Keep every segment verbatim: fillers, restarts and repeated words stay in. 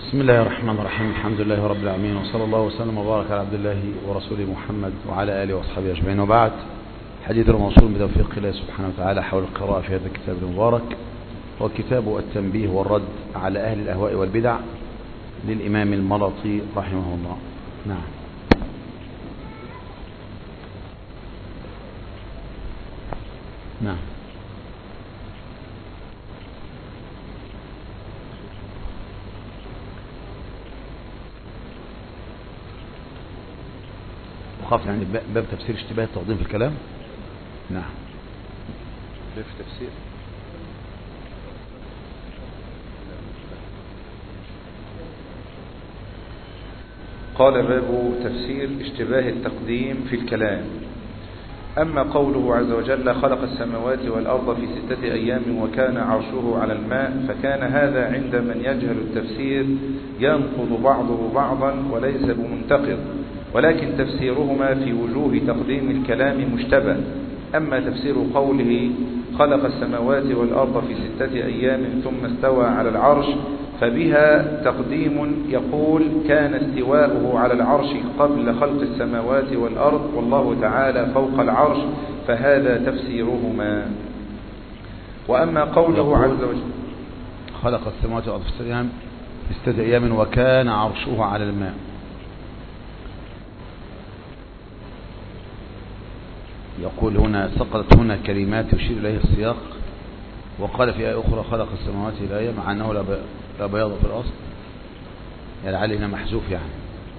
بسم الله الرحمن الرحيم. الحمد لله رب العالمين، وصلى الله وسلم وبارك على عبد الله ورسوله محمد وعلى آله وأصحابه أجمعين، وبعد. حديث الموصول بتوفيق الله سبحانه وتعالى حول القراءة في هذا الكتاب المبارك، وكتاب التنبيه والرد على أهل الأهواء والبدع للإمام الملطي رحمه الله. نعم. نعم. وقف يعني باب تفسير اشتباه التقديم في الكلام. نعم. باب تفسير قال باب تفسير اشتباه التقديم في الكلام. أما قوله عز وجل خلق السماوات والأرض في ستة أيام وكان عرشه على الماء، فكان هذا عند من يجهل التفسير ينقض بعضه بعضا وليس بمنتقض، ولكن تفسيرهما في وجوه تقديم الكلام مشتبه. أما تفسير قوله خلق السماوات والأرض في ستة أيام ثم استوى على العرش، فبها تقديم يقول كان استواؤه على العرش قبل خلق السماوات والأرض والله تعالى فوق العرش، فهذا تفسيرهما. وأما قوله عز وجل خلق السماوات والأرض في ستة أيام وكان عرشه على الماء، يقول هنا سقطت هنا كلمات يشير إليه السياق، وقال في آية أخرى خلق السماوات الآية، مع أنه لا بياض في الأصل، يعني علينا محذوف يعني.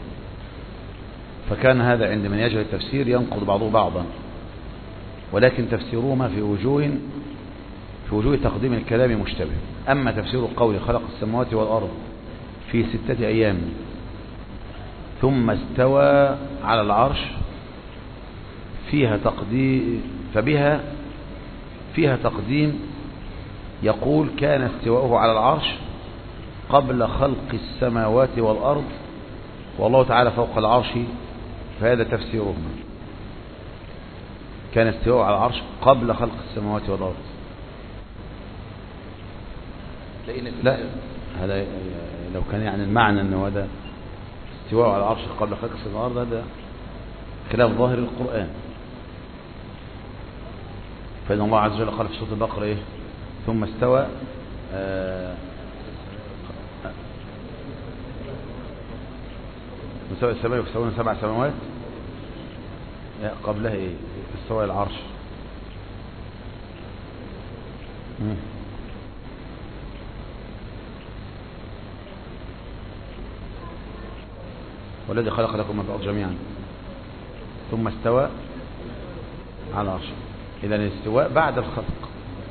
فكان هذا عند من يجهل التفسير ينقض بعضه بعضا، ولكن تفسيرهما في وجوه في وجوه تقديم الكلام مشتبه. أما تفسير القول خلق السماوات والأرض في ستة أيام ثم استوى على العرش، فيها تقديم فبها فيها تقديم يقول كان استواؤه على العرش قبل خلق السماوات والأرض والله تعالى فوق العرش، فهذا تفسيرهما. كان استواؤه على العرش قبل خلق السماوات والأرض. لا، هذا لو كان يعني المعنى أنه هذا استواؤه على العرش قبل خلق السماوات والأرض، هذا خلاف ظاهر القرآن. فإن الله عز وجل قال في سورة البقرة إيه؟ ثم استوى آه مستوى السماء يستوون سبع سماوات، قبلها إيه؟ استوى العرش. مم. والذي خلق لكم ما في الأرض جميعا ثم استوى على العرش. إذا الاستواء بعد الخلق.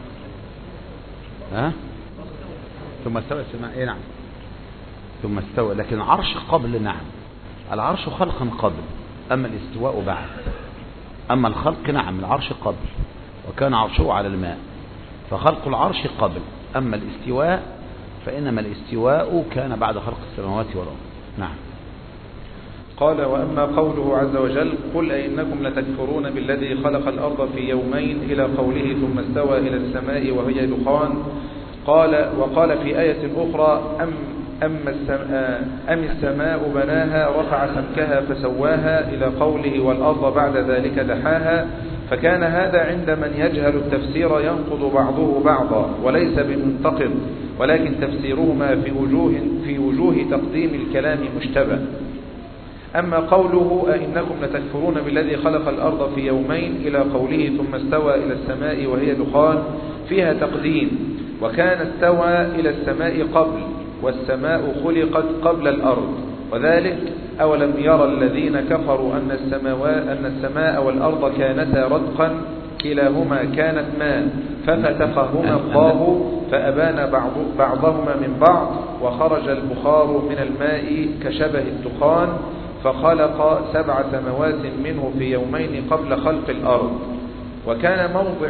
ها؟ ثم استوى السماء. إيه نعم. ثم استوى، لكن العرش قبل. نعم، العرش خلقا قبل، أما الاستواء بعد. أما الخلق نعم العرش قبل، وكان عرشه على الماء، فخلق العرش قبل. أما الاستواء فإنما الاستواء كان بعد خلق السماوات والأرض. نعم. قال وأما قوله عز وجل قل أئنكم لتكفرون بالذي خلق الأرض في يومين إلى قوله ثم استوى إلى السماء وهي دخان، قال وقال في آية أخرى أم, أم, السماء, أم السماء بناها رفع سمكها فسواها إلى قوله والأرض بعد ذلك دحاها، فكان هذا عند من يجهل التفسير ينقض بعضه بعضا وليس بمنتقض، ولكن تفسيرهما في وجوه, في وجوه تقديم الكلام مشتبه. أما قوله أئنكم لتكفرون بالذي خلق الأرض في يومين إلى قوله ثم استوى إلى السماء وهي دخان، فيها تقديم، وكان استوى إلى السماء قبل، والسماء خلقت قبل الأرض، وذلك أولم يرى الذين كفروا أن السماء, أن السماء والأرض كانتا رتقا كلاهما كانت ماء ففتقهما الله فأبان بعض بعضهما من بعض، وخرج البخار من الماء كشبه الدخان، فخلق سبع سماوات منه في يومين قبل خلق الأرض. وكان موضع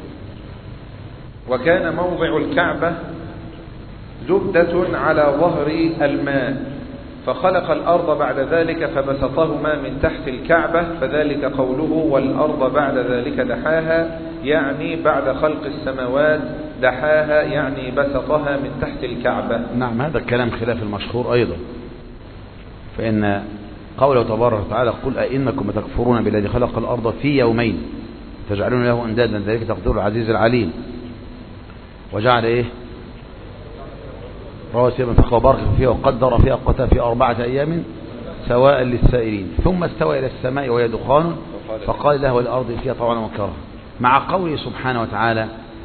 وكان موضع الكعبة زبدة على ظهر الماء، فخلق الأرض بعد ذلك فبسطهما من تحت الكعبة، فذلك قوله والأرض بعد ذلك دحاها، يعني بعد خلق السماوات دحاها يعني بسطها من تحت الكعبة. نعم، هذا الكلام خلاف المشهور أيضا، فإن قوله تبارك وتعالى قل أئنكم تكفرون بالذي خلق الأرض في يومين تجعلون له أندادا ذلك تقدير العزيز العليم، وجعل إيه رواسي من فوقها وبارك فيها وقدر فيها أقواتها في أربعة أيام سواء للسائلين، ثم استوى إلى السماء وهي دخان فقال له والأرض فيها طوعا وكرها، مع قوله سبحانه وتعالى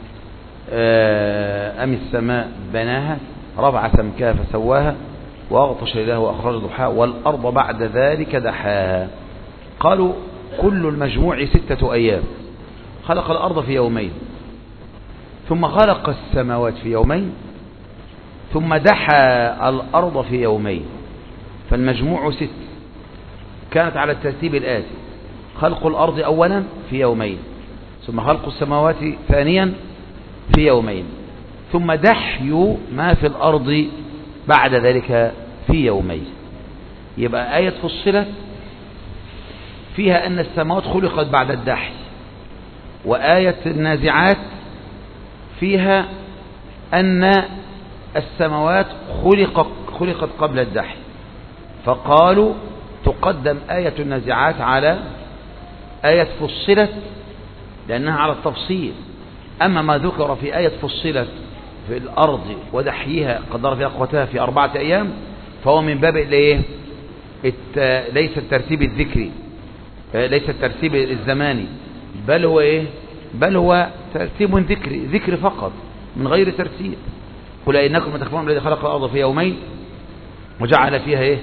أم السماء بناها رفع سمكها فسواها وأغطش ليلها وأخرج ضحاها والأرض بعد ذلك دحاها. قالوا كل المجموع ستة أيام، خلق الأرض في يومين ثم خلق السماوات في يومين ثم دحى الأرض في يومين، فالمجموع ست. كانت على الترتيب الآتي: خلق الأرض أولا في يومين، ثم خلق السماوات ثانيا في يومين، ثم دحي ما في الأرض بعد ذلك في يومين. يبقى آية فصلت فيها أن السماوات خلقت بعد الدحي، وآية النازعات فيها أن السماوات خلق خلقت قبل الدحي، فقالوا تقدم آية النازعات على آية فصلت لأنها على التفصيل. أما ما ذكر في آية فصلت في الأرض ودحيها قدر فيها أقواتها في أربعة أيام فهو من باب الايه ليس الترتيب الذكري، ليس الترتيب الزماني، بل هو ايه بل هو ترتيب ذكري، ذكر فقط من غير ترتيب. قل إنكم تكفرون بالذي خلق الأرض في يومين وجعل فيها ايه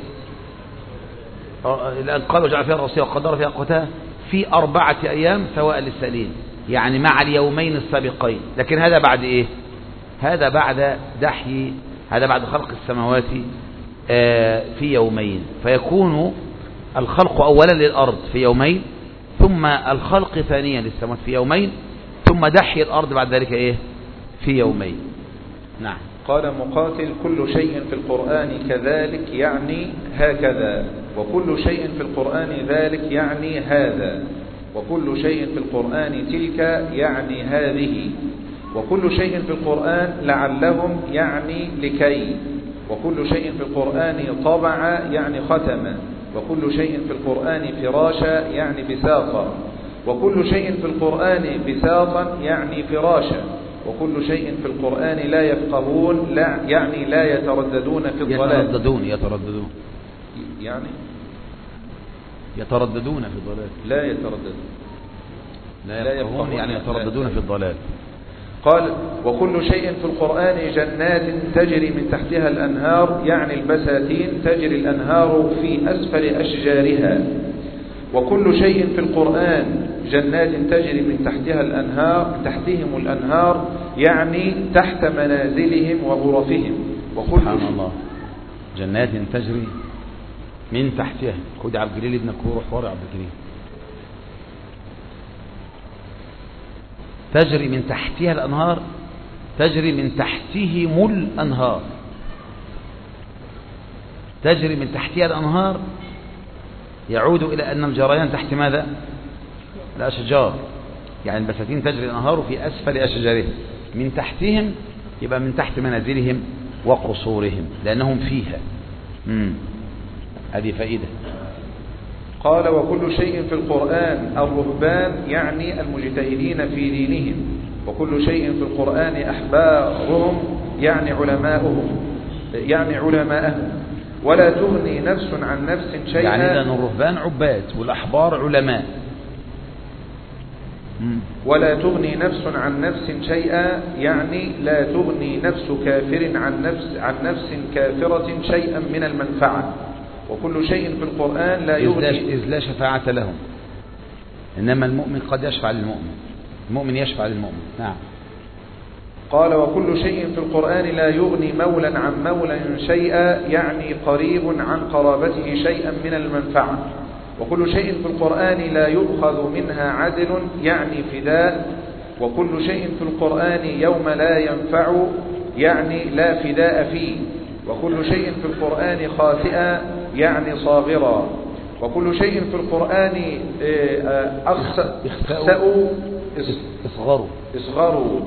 قال وجعل فيها رواسي وقدر فيها أقواتها في أربعة أيام سواء للسائلين، يعني مع اليومين السابقين. لكن هذا بعد ايه هذا بعد دحي، هذا بعد خلق السماوات في يومين، فيكون الخلق أولا للأرض في يومين، ثم الخلق ثانيا للسماوات في يومين، ثم دحي الأرض بعد ذلك إيه في يومين. نعم. قال مقاتل: كل شيء في القرآن كذلك يعني هكذا، وكل شيء في القرآن ذلك يعني هذا، وكل شيء في القرآن تلك يعني هذه، وكل شيء في القرآن لعلهم يعني لكي، وكل شيء في القرآن طبع يعني ختم، وكل شيء في القرآن فراشا يعني بساطا، وكل شيء في القرآن بساطا يعني فراشا، وكل شيء في القرآن لا يفقهون لا يعني لا يترددون في الضلال. يترددون يترددون يعني يترددون في الضلال، لا يترددون لا يفقهون يعني يترددون في الضلال. قال: وكل شيء في القرآن جنات تجري من تحتها الأنهار يعني البساتين تجري الأنهار في أسفل أشجارها، وكل شيء في القرآن جنات تجري من تحتها الأنهار تحتهم الأنهار يعني تحت منازلهم وغرفهم. وكل سبحان الله، جنات تجري من تحتها. خد عبد الجليل ابنك وروح ورا عبد الجليل. تجري من تحتها الأنهار، تجري من تحتهم الأنهار، تجري من تحتها الأنهار يعود إلى أن الجريان تحت ماذا؟ الأشجار، يعني البساتين تجري الأنهار في أسفل أشجارهم، من تحتهم يبقى من تحت منازلهم وقصورهم لأنهم فيها. مم. هذه فائدة. قال: وكل شيء في القرآن الرهبان يعني المجتهدين في دينهم، وكل شيء في القرآن أحبارهم يعني علماؤهم يعني علماءهم، ولا تغني نفس عن نفس شيئا. يعني لأن الرهبان عباد والأحبار علماء. ولا تغني نفس عن نفس شيئا يعني لا تغني نفس كافر عن نفس عن نفس كافرة شيئا من المنفعة، وكل شيء في القرآن لا يغني إذ لا شفاعة لهم، إنما المؤمن قد يشفع للمؤمن، المؤمن يشفع للمؤمن. نعم. قال: وكل شيء في القرآن لا يغني مولا عن مولا شيئا يعني قريب عن قرابته شيئا من المنفعة، وكل شيء في القرآن لا يؤخذ منها عدل يعني فداء، وكل شيء في القرآن يوم لا ينفع يعني لا فداء فيه، وكل شيء في القرآن خاسئا يعني صاغرا، وكل شيء في القرآن أخسأوا اصغروا اصغروا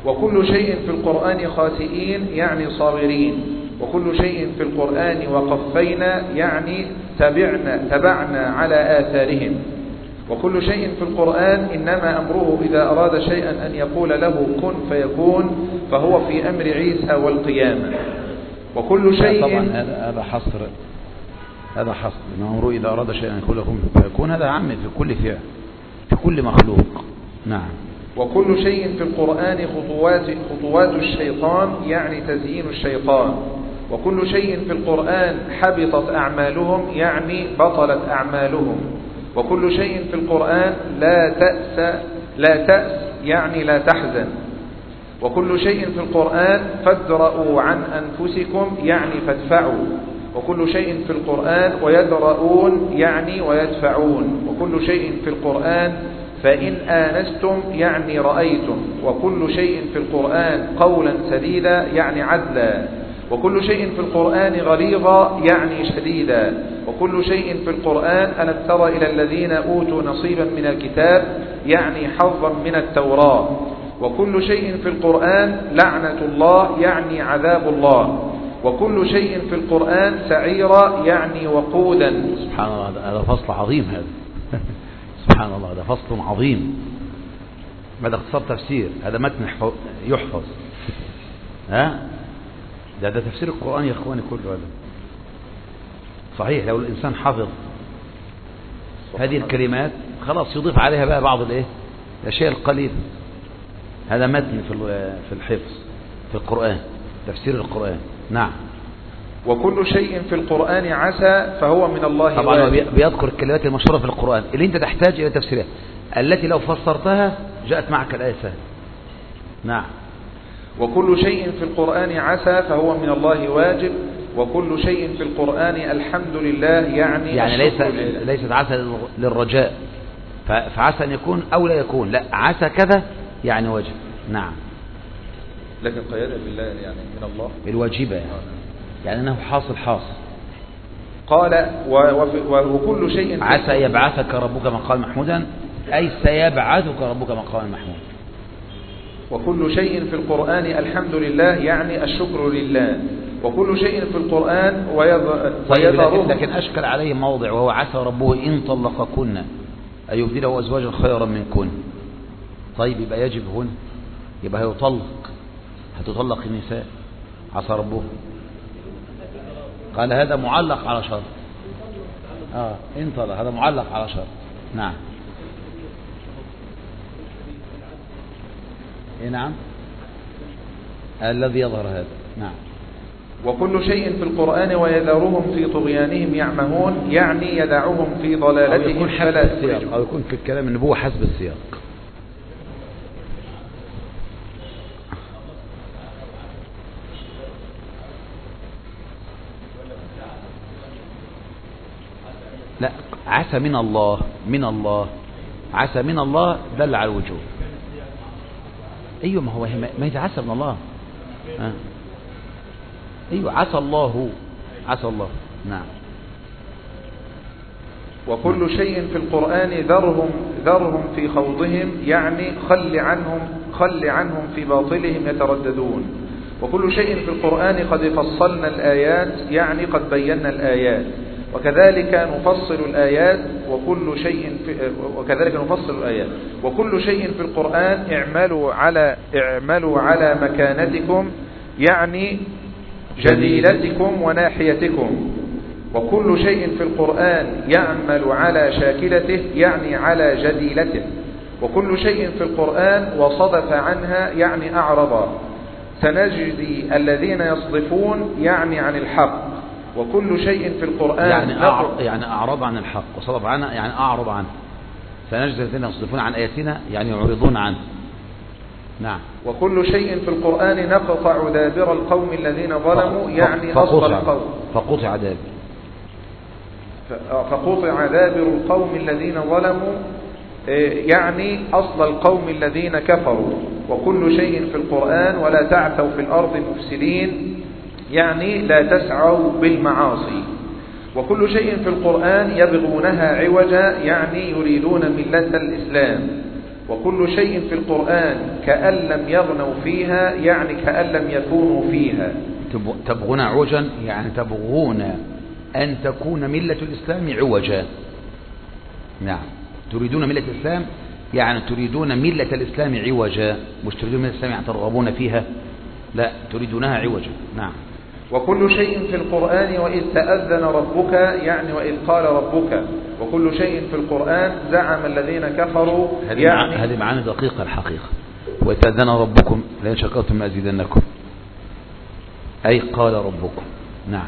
وكل شيء في القرآن خاسئين يعني صاغرين، وكل شيء في القرآن وقفينا يعني تبعنا, تبعنا على آثارهم، وكل شيء في القرآن إنما أمره إذا أراد شيئا أن يقول له كن فيكون، فهو في أمر عيسى والقيامة. وكل شيء طبعا هذا هذا حصر هذا حصر إن أمره إذا أراد شيئا أن يقول له كن فيكون، هذا عام في كل فعل في كل مخلوق. نعم. وكل شيء في القرآن خطوات خطوات الشيطان يعني تزيين الشيطان، وكل شيء في القرآن حبطت أعمالهم يعني بطلت أعمالهم، وكل شيء في القرآن لا تأس لا تأس يعني لا تحزن، وكل شيء في القرآن فادرؤوا عن أنفسكم يعني فادفعوا، وكل شيء في القرآن ويدرؤون يعني ويدفعون، وكل شيء في القرآن فإن آنستم يعني رأيتم، وكل شيء في القرآن قولا سديدا يعني عدلا، وكل شيء في القرآن غليظا يعني شديدا، وكل شيء في القرآن ألم تر إلى الذين أوتوا نصيبا من الكتاب يعني حظا من التوراة، وكل شيء في القرآن لعنة الله يعني عذاب الله، وكل شيء في القرآن سعيرا يعني وقودا. سبحان الله، هذا فصل عظيم هذا سبحان الله، هذا فصل عظيم. ماذا اختصار تفسير، هذا متن يحفظ. ها ده ده تفسير القرآن يا اخواني كله. هذا صحيح، لو الإنسان حفظ هذه الكلمات خلاص يضيف عليها بقى بعض الايه الاشياء القليلة. هذا متن في في الحفظ في القرآن، تفسير القرآن. نعم. وكل شيء في القرآن عسى فهو من الله. طبعا هو بيذكر الكلمات المشهورة في القرآن اللي انت تحتاج الى تفسيرها، التي لو فسرتها جاءت معك الآية سهلة. نعم. وكل شيء في القرآن عسى فهو من الله واجب، وكل شيء في القرآن الحمد لله يعني يعني ليس ليست عسى للرجاء، فعسى أن يكون أو لا يكون، لا عسى كذا يعني واجب. نعم. لكن قيادة بالله يعني من الله الواجبة يعني, يعني أنه حاصل حاصل. قال وكل شيء عسى يبعثك ربك مقام محمودا، أي سيبعثك ربك مقام محمود. وكل شيء في القرآن الحمد لله يعني الشكر لله، وكل شيء في القرآن ويظهره. لكن أشكل عليه موضع وهو عسى ربه إن طلقكن أن يبدله أزواجا خيرا منكن. طيب يبقى يجب هنا، يبقى هيطلق، هتطلق النساء عسى ربه. قال هذا معلق على شرط. اه انطلق، هذا معلق على شرط. نعم. اي نعم الذي يظهر هذا. نعم. وكل شيء في القرآن ويذرهم في طغيانهم يعمهون يعني يدعوهم في ضلالتهم فلا أو يكون في الكلام النبوة حسب السياق. لا عسى من الله، من الله عسى من الله دل على الوجوب. ايوه ما هو ما يتعسى من الله. آه. ايوه عسى الله، عسى الله. نعم. وكل شيء في القرآن ذرهم ذرهم في خوضهم يعني خل عنهم خل عنهم في باطلهم يترددون، وكل شيء في القرآن قد فصلنا الآيات يعني قد بينا الآيات، وكذلك نفصل الآيات وكل شيء في وكذلك نفصل الآيات وكل شيء في القرآن اعملوا على اعملوا على مكانتكم يعني جديلتكم وناحيتكم، وكل شيء في القرآن يعمل على شاكلته يعني على جديلته، وكل شيء في القرآن وصدف عنها يعني أعرض، سنجزي الذين يصدفون يعني عن الحق، وكل شيء في القرآن يعني أعرض, يعني أعرض عن الحق، وصدف عنها يعني أعرض عنه، سنجزي الذين يصدفون عن آياتنا يعني يعرضون عنه. نعم. وكل شيء في القرآن نقطع دابر القوم الذين ظلموا يعني أصل القوم فقطع دابر فقطع دابر القوم الذين ظلموا يعني أصل القوم الذين كفروا، وكل شيء في القرآن ولا تعثوا في الأرض مفسدين يعني لا تسعوا بالمعاصي، وكل شيء في القرآن يبغونها عوجا يعني يريدون ملة الإسلام، وكل شيء في القرآن كأن لم يغنوا فيها يعني كأن لم يكونوا فيها. تبغون عوجا يعني تبغون أن تكون ملة الإسلام عوجا. نعم، تريدون ملة الإسلام يعني تريدون ملة الإسلام عوجا، مش تريدون ملة الإسلام يعني ترغبون فيها، لا تريدونها عوجا. نعم. وكل شيء في القرآن وإذ تأذن ربك يعني وإذ قال ربك. وكل شيء في القرآن زعم الذين كفروا يعني هذه معاني دقيقة الحقيقة. وإذ تأذن ربكم لئن شكرتم لأزيدنكم، أي قال ربكم. نعم.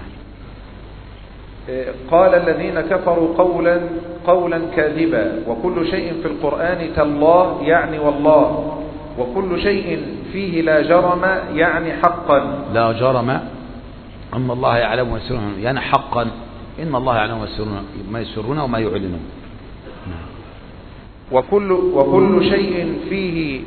قال الذين كفروا قولا قولا كاذبا. وكل شيء في القرآن تالله يعني والله. وكل شيء فيه لا جرم يعني حقا. لا جرم أن الله يعلم ما يسرون يعني حقا إن الله يعلم ما يسرون وما يعلنون. وكل, وكل شيء فيه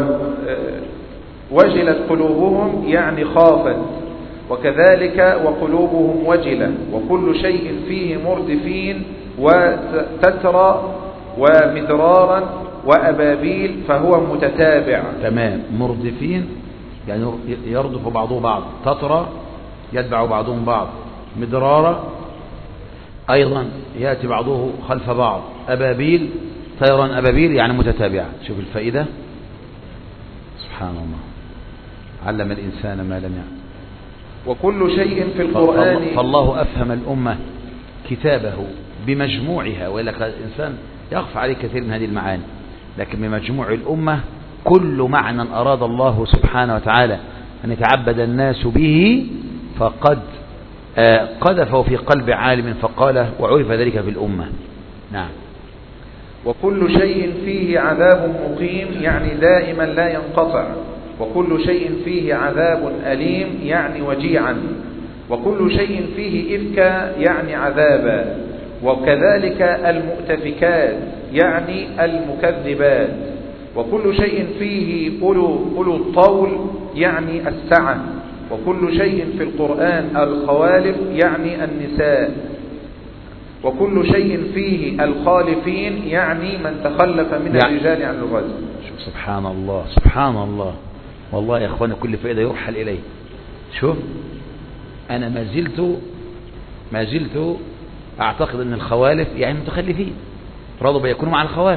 وجلت قلوبهم يعني خافت. وكذلك وقلوبهم وجلة. وكل شيء فيه مردفين وتترى ومدرارا وأبابيل فهو متتابع. تمام. مردفين يعني يردف بعضه بعض، تترى يتبع بعضهم بعض، مدرارا أيضا يأتي بعضه خلف بعض، أبابيل طيرا أبابيل يعني متتابعة. شوف الفائدة، سبحان الله، علم الإنسان ما لم يعلم. وكل شيء في القرآن فالله أفهم الأمة كتابه بمجموعها، وإلا الإنسان يخفى عليه كثير من هذه المعاني، لكن بمجموع الأمة كل معنى أراد الله سبحانه وتعالى أن يتعبد الناس به فقد قذفه في قلب عالم فقاله وعرف ذلك في الأمة. نعم. وكل شيء فيه عذاب مقيم يعني دائما لا ينقطع. وكل شيء فيه عذاب أليم يعني وجيعا. وكل شيء فيه إفكا يعني عذابا. وكذلك المؤتفكات يعني المكذبات. وكل شيء فيه أولو, أولو الطول يعني السعة. وكل شيء في القرآن الخوالف يعني النساء. وكل شيء فيه الخالفين يعني من تخلف من يعني الرجال عن الغزو. شوف سبحان الله سبحان الله، والله يا اخوانا كل فائدة يرحل إليه. شوف أنا ما زلت ما زلت أعتقد أن الخوالف يعني متخلفين، رضوا بيكونوا مع الخوالف،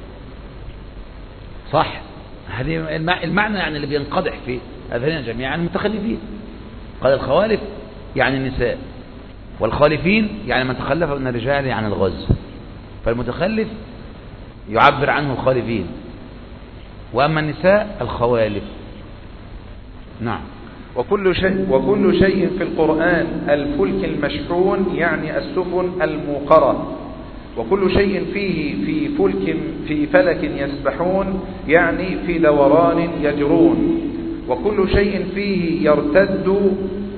صح؟ هذه المعنى يعني اللي بينقضح في أذهاننا جميعا المتخلفين. قال الخوالف يعني النساء، والخالفين يعني من تخلف من الرجال عن الغزو، فالمتخلف يعبر عنه الخالفين، وأما النساء الخوالف. نعم. وكل شيء, وكل شيء في القرآن الفلك المشحون يعني السفن الموقرة. وكل شيء فيه في فلك في فلك يسبحون يعني في دوران يجرون. وكل شيء فيه يرتد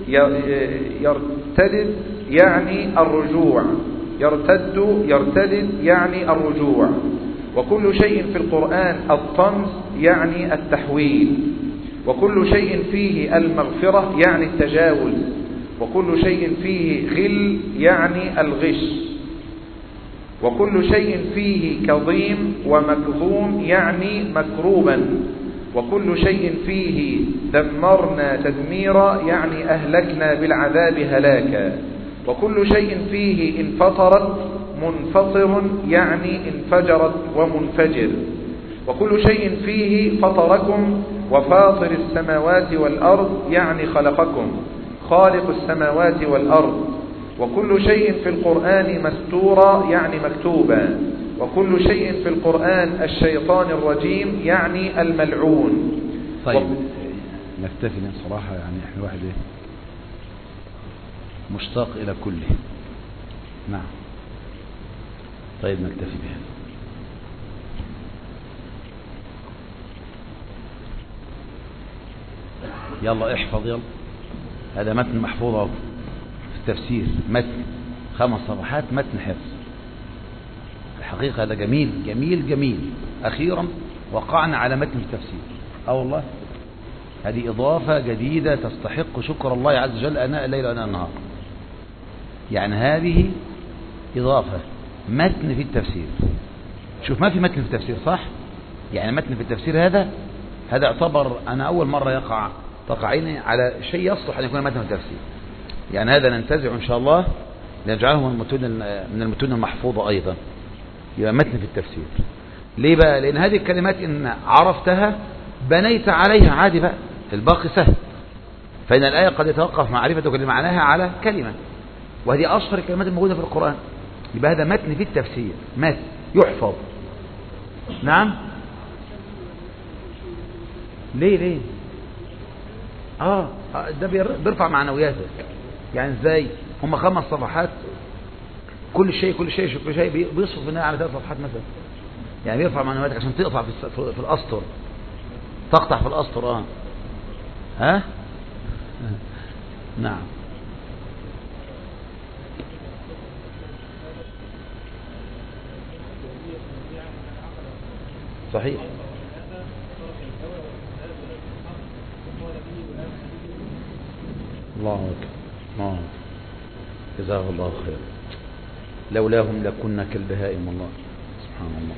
يرتد يعني الرجوع. يرتد يرتد يعني الرجوع. وكل شيء في القرآن الطمس يعني التحويل. وكل شيء فيه المغفرة يعني التجاوز. وكل شيء فيه غل يعني الغش. وكل شيء فيه كظيم ومكظوم يعني مكروبا. وكل شيء فيه دمرنا تدميرا يعني أهلكنا بالعذاب هلاكا. وكل شيء فيه انفطرت منفطر يعني انفجرت ومنفجر. وكل شيء فيه فطركم وفاطر السماوات والأرض يعني خلقكم خالق السماوات والأرض. وكل شيء في القرآن مستورا يعني مكتوبا. وكل شيء في القرآن الشيطان الرجيم يعني الملعون. طيب و... نكتفي صراحة، يعني احنا واحد ايه مشتاق إلى كله. نعم. طيب نكتفي بها. يلا احفظ يلا. هذا متن محفوظ في التفسير، متن خمس صفحات متن حفظ. الحقيقة هذا جميل جميل جميل. أخيرا وقعنا على متن التفسير. اه والله هذه إضافة جديدة تستحق شكر الله عز وجل أناء الليل وأناء النهار. يعني هذه إضافة متن في التفسير. شوف ما في متن في التفسير صح؟ يعني متن في التفسير هذا هذا يعتبر أنا أول مرة يقع تقع عيني على شيء يصلح أن يكون متن في التفسير. يعني هذا ننتزع إن شاء الله لنجعله من المتون من المتون المحفوظة أيضا، يبقى متن في التفسير. ليه بقى؟ لأن هذه الكلمات إن عرفتها بنيت عليها عادي بقى، الباقي سهل. فإن الآية قد يتوقف معرفتك لمعناها على كلمة، وهذه أشهر الكلمات الموجودة في القرآن. يبقى هذا متن في التفسير، متن يحفظ. نعم. ليه ليه اه ده بيرفع معنوياتك. يعني ازاي؟ هم خمس صفحات، كل شيء كل شيء كل شيء بيصفر بناء على ثلاث صفحات مثلا. يعني بيرفع معنوياتك عشان تقطع في في الاسطر، تقطع في الاسطر. اه ها نعم. صحيح. الله أكبر الله أكبر، جزاه الله خير. لولاهم لكنا كالبهائم والله. سبحان الله.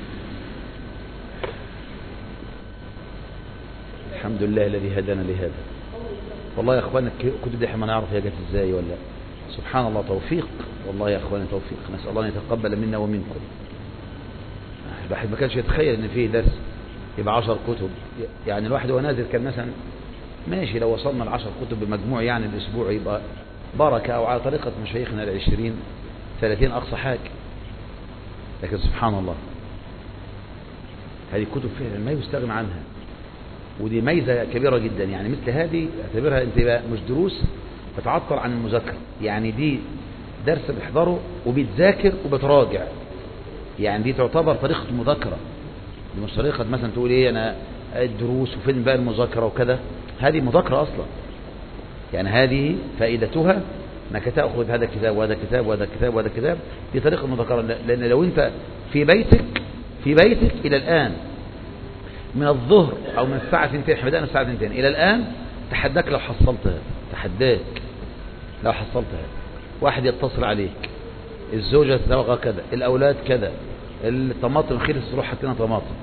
الحمد لله الذي هدانا لهذا. والله يا اخوانا الكتب دي ما نعرف هي جت ازاي ولا. سبحان الله، توفيق والله يا اخوانا، توفيق. نسال الله ان يتقبل منا ومنكم. الواحد ما كانش يتخيل ان فيه درس يبقى عشر كتب. يعني الواحد وهو نازل كان مثلا ماشي لو وصلنا العشر كتب بمجموع يعني الاسبوع يبقى بركه، او على طريقه مشايخنا العشرين ثلاثين اقصى حاجه. لكن سبحان الله هذه الكتب فعلا ما يستغنى عنها، ودي ميزه كبيره جدا. يعني مثل هذه اعتبرها انت بقى مش دروس بتعطل عن المذاكره، يعني دي درس بتحضره وبتذاكر وبتراجع. يعني دي تعتبر طريقه مذاكره، دي مش طريقه مثلا تقول ايه انا الدروس وفين بقى المذاكره وكذا. هذه مذاكره اصلا. يعني هذه فائدتها انك تاخذ هذا الكتاب وهذا الكتاب وهذا الكتاب وهذا الكتاب. دي طريقه مذاكره. لان لو انت في بيتك في بيتك الى الان من الظهر او من الساعه اثنتين، احنا بدانا الساعه اثنتين الى الان، تحداك لو حصلتها، تحداك لو حصلتها. واحد يتصل عليك، الزوجه تتوقع كذا، الاولاد كذا، الطماطم خلص تروح هات لنا طماطم،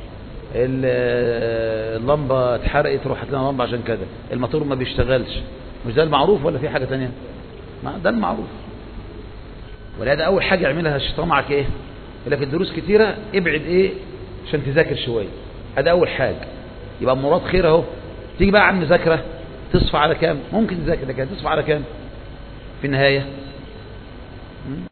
اللمبه اتحرقت تروح هات لنا لمبه عشان كذا، الموتور ما بيشتغلش. مش ده المعروف ولا في حاجه ثانيه؟ ده المعروف. ولهذا اول حاجه يعملها الشيطان معك ايه؟ يقول لك الدروس كتيره ابعد ايه عشان تذاكر شويه. هذا اول حاجه. يبقى مراد خير اهو. تيجي بقى عن مذاكره تصفى على كام؟ ممكن تذاكر لكن تصفى على كام في النهايه؟